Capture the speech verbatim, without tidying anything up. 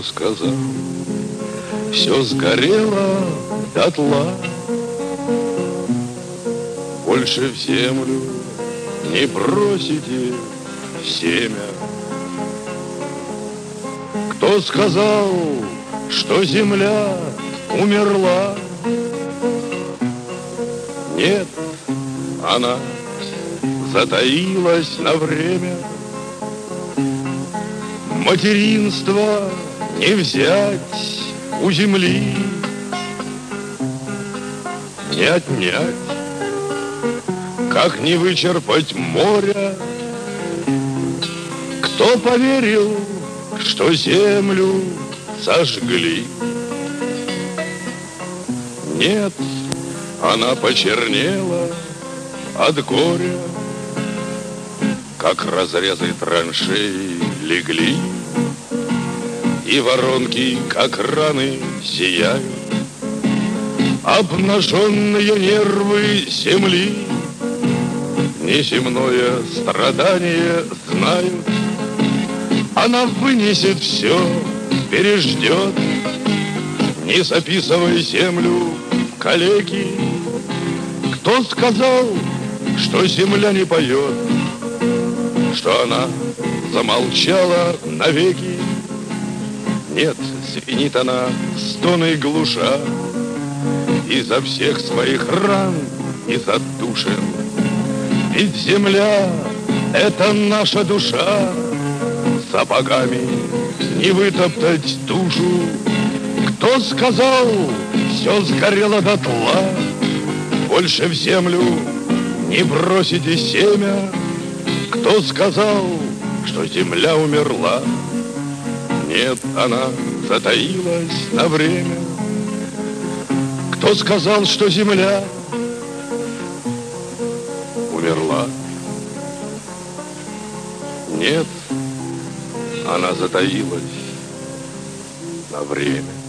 кто сказал, все сгорело дотла. Больше в землю не бросите семя. Кто сказал, что земля умерла? Нет, она затаилась на время. Материнство не взять у земли, не отнять, как не вычерпать моря. Кто поверил, что землю сожгли? Нет, она почернела от горя, как разрезы траншеи легли, и воронки, как раны, зияют. Обнаженные нервы земли неземное страдание знают. Она вынесет все, переждет. Не записывай землю, коллеги. Кто сказал, что земля не поет, что она замолчала навеки? Нет, звенит она стоны глуша изо всех своих ран, из отдушин. Ведь земля — это наша душа, сапогами не вытоптать душу. Кто сказал, все сгорело дотла? Больше в землю не бросите семя. Кто сказал, что земля умерла? Нет, она затаилась на время. Кто сказал, что земля умерла? Нет, она затаилась на время.